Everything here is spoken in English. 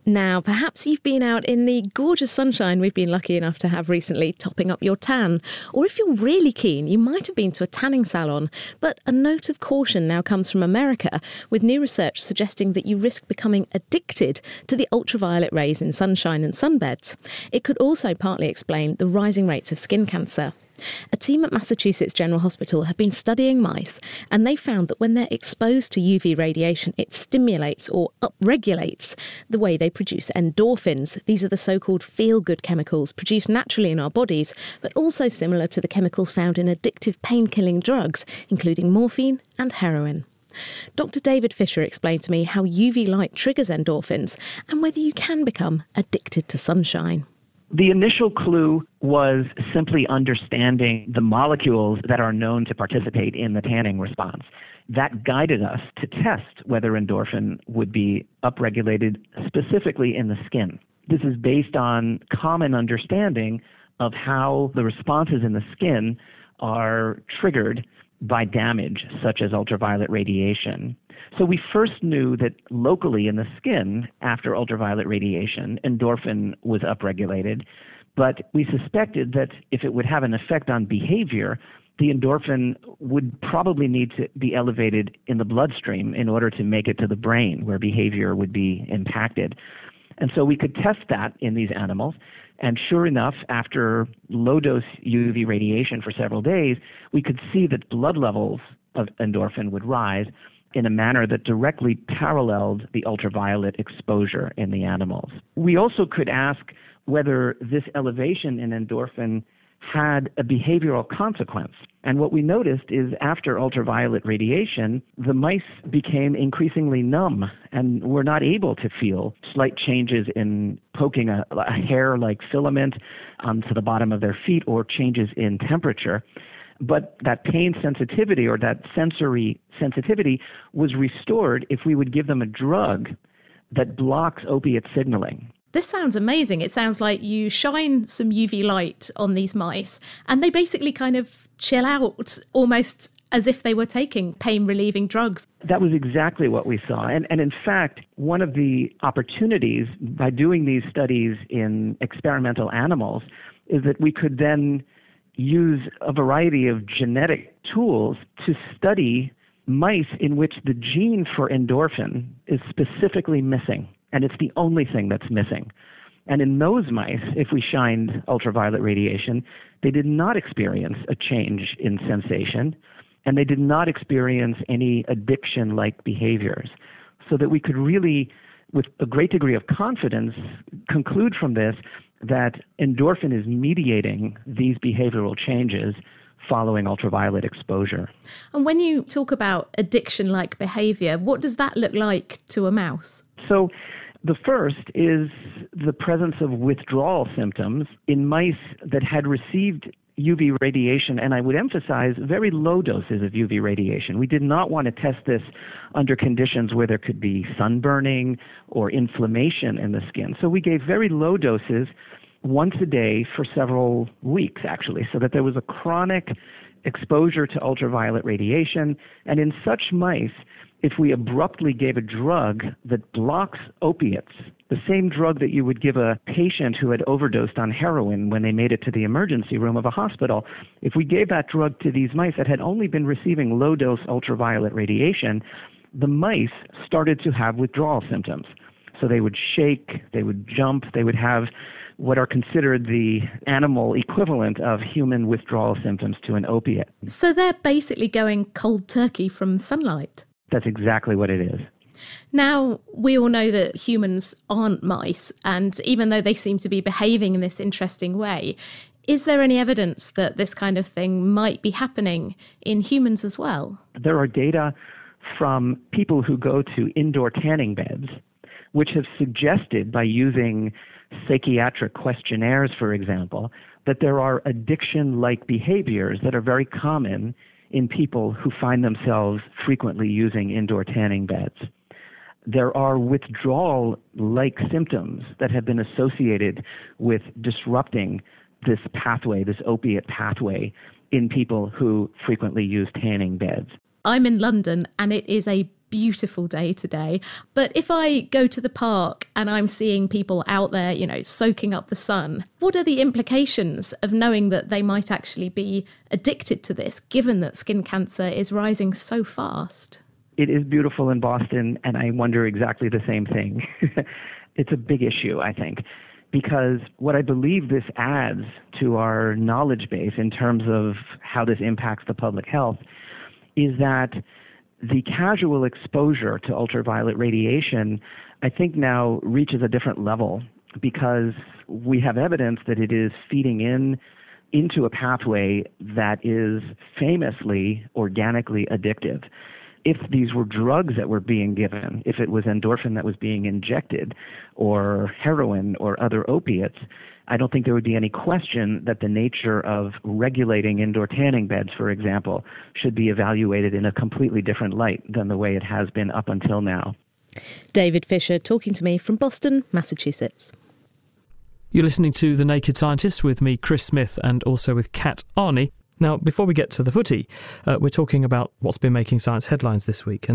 Now, perhaps you've been out in the gorgeous sunshine we've been lucky enough to have recently, topping up your tan. Or if you're really keen, you might have been to a tanning salon. But a note of caution now comes from America, with new research suggesting that you risk becoming addicted to the ultraviolet rays in sunshine and sunbeds. It could also partly explain the rising rates of skin cancer. A team at Massachusetts General Hospital have been studying mice, and they found that when they're exposed to UV radiation, it stimulates or upregulates the way they produce endorphins. These are the so-called feel-good chemicals produced naturally in our bodies, but also similar to the chemicals found in addictive pain-killing drugs, including morphine and heroin. Dr. David Fisher explained to me how UV light triggers endorphins and whether you can become addicted to sunshine. The initial clue was simply understanding the molecules that are known to participate in the tanning response. That guided us to test whether endorphin would be upregulated specifically in the skin. This is based on common understanding of how the responses in the skin are triggered by damage, such as ultraviolet radiation. So we first knew that locally in the skin, after ultraviolet radiation, endorphin was upregulated, but we suspected that if it would have an effect on behavior, the endorphin would probably need to be elevated in the bloodstream in order to make it to the brain, where behavior would be impacted. And so we could test that in these animals. And sure enough, after low-dose UV radiation for several days, we could see that blood levels of endorphin would rise in a manner that directly paralleled the ultraviolet exposure in the animals. We also could ask whether this elevation in endorphin had a behavioral consequence. And what we noticed is after ultraviolet radiation, the mice became increasingly numb and were not able to feel slight changes in poking a hair-like filament onto the bottom of their feet or changes in temperature. But that pain sensitivity or that sensory sensitivity was restored if we would give them a drug that blocks opiate signaling. This sounds amazing. It sounds like you shine some UV light on these mice and they basically kind of chill out almost as if they were taking pain-relieving drugs. That was exactly what we saw. And in fact, one of the opportunities by doing these studies in experimental animals is that we could then use a variety of genetic tools to study mice in which the gene for endorphin is specifically missing. And it's the only thing that's missing. And in those mice, if we shined ultraviolet radiation, they did not experience a change in sensation, and they did not experience any addiction-like behaviors. So that we could really, with a great degree of confidence, conclude from this that endorphin is mediating these behavioral changes following ultraviolet exposure. And when you talk about addiction-like behavior, what does that look like to a mouse? So the first is the presence of withdrawal symptoms in mice that had received UV radiation, and I would emphasize very low doses of UV radiation. We did not want to test this under conditions where there could be sunburning or inflammation in the skin. So we gave very low doses once a day for several weeks, actually, so that there was a chronic exposure to ultraviolet radiation. And in such mice, if we abruptly gave a drug that blocks opiates, the same drug that you would give a patient who had overdosed on heroin when they made it to the emergency room of a hospital, if we gave that drug to these mice that had only been receiving low-dose ultraviolet radiation, the mice started to have withdrawal symptoms. So they would shake, they would jump, they would have what are considered the animal equivalent of human withdrawal symptoms to an opiate. So they're basically going cold turkey from sunlight. That's exactly what it is. Now, we all know that humans aren't mice, and even though they seem to be behaving in this interesting way, is there any evidence that this kind of thing might be happening in humans as well? There are data from people who go to indoor tanning beds, which have suggested by using psychiatric questionnaires, for example, that there are addiction-like behaviors that are very common in people who find themselves frequently using indoor tanning beds. There are withdrawal-like symptoms that have been associated with disrupting this pathway, this opiate pathway, in people who frequently use tanning beds. I'm in London and it is a beautiful day today. But if I go to the park and I'm seeing people out there, soaking up the sun, what are the implications of knowing that they might actually be addicted to this, given that skin cancer is rising so fast? It is beautiful in Boston, and I wonder exactly the same thing. It's a big issue, I think, because what I believe this adds to our knowledge base in terms of how this impacts the public health is that the casual exposure to ultraviolet radiation, I think, now reaches a different level because we have evidence that it is feeding into a pathway that is famously organically addictive. If these were drugs that were being given, if it was endorphin that was being injected or heroin or other opiates, I don't think there would be any question that the nature of regulating indoor tanning beds, for example, should be evaluated in a completely different light than the way it has been up until now. David Fisher talking to me from Boston, Massachusetts. You're listening to The Naked Scientist with me, Chris Smith, and also with Kat Arney. Now, before we get to the footy, we're talking about what's been making science headlines this week.